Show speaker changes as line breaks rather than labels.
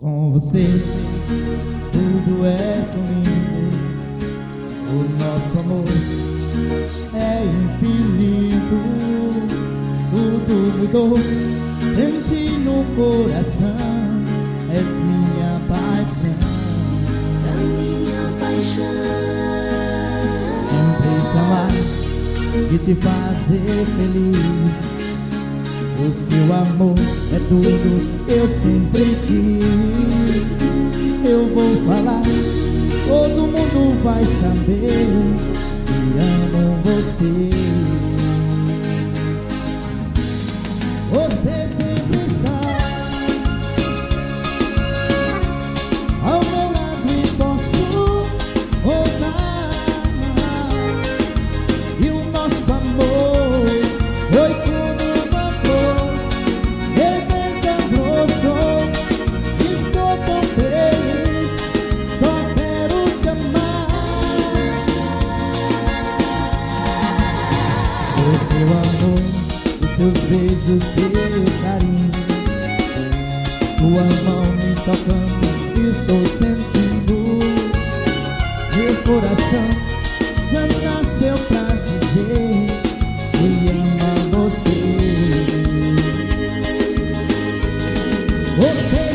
Com você tudo é tão lindo, o nosso amor é infinito. Tudo mudou, senti no coração, és minha paixão.
Da minha paixão,
Sempre te amar e te fazer feliz. O seu amor é tudo, eu sempre quis. Eu vou falar, todo mundo vai saber que amo você. Você sempre está ao meu lado e posso voltar. E o nosso amor foi como uma flor, desabrochou. Estou tão feliz, só quero te amar. O teu amor, os teus beijos, teu carinho, tua mão me tocando, estou sentindo. Meu coração já nasceu pra dizer que ama você. Você